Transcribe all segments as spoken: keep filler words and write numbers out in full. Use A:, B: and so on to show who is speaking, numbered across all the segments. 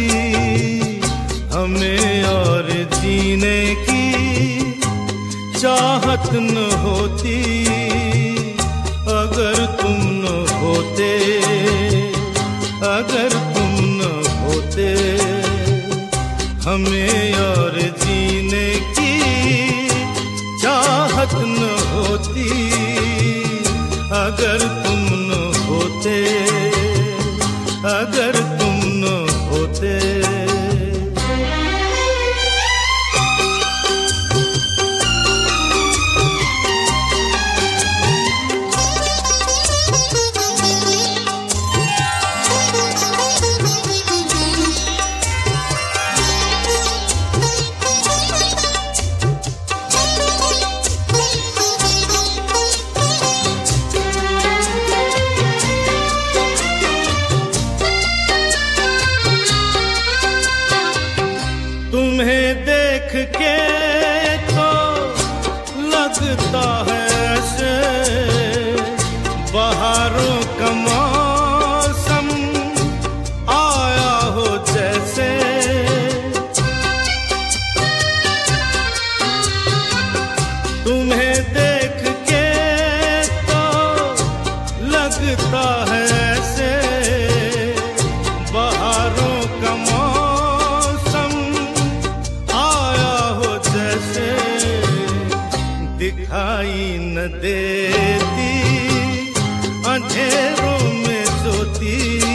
A: हमें और जीने की चाहत न होती, अगर तुम न होते, अगर तुम न होते। हमें और जीने की चाहत न होती, अगर तुम न होते, अगर तुम न होते। तुम्हें देख के तो लगता है ऐसे बहारों का मौसम आया हो जैसे। तुम्हें देख के तो लगता है ऐसे बहारों का दिखाई न देती अंधेरों में सोती,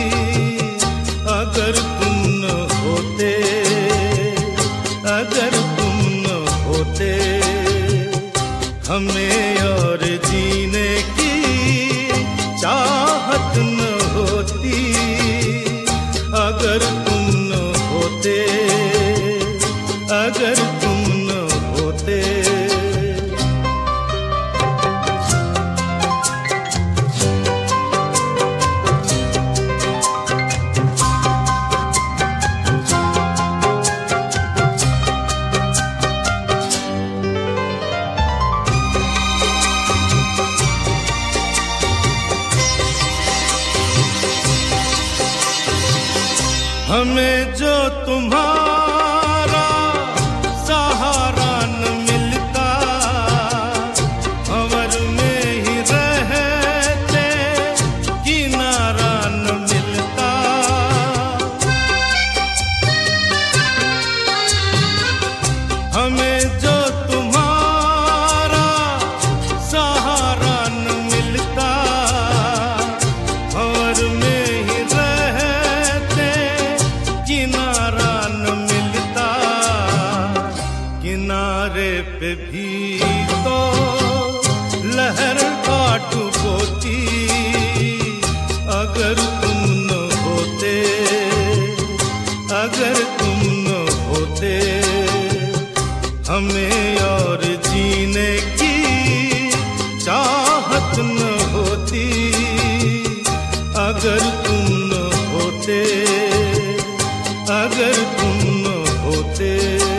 A: अगर तुम न होते, अगर तुम न होते। हमें और जीने की चाहत न होती, अगर तुम न होते, अगर तुम न होते। हमें जो तुम्हारा सहारा न मिलता, भंवर में ही रहते किनारा न मिलता। हमें जो तुम्हारा सहारा न मिलता, भंवर में किनारा न मिलता। किनारे पे भी तो लहर काट बोती, अगर तुम न होते, अगर तुम न होते। हमें और जीने की चाहत न होती, अगर तुम न होते, अगर तुम न होते।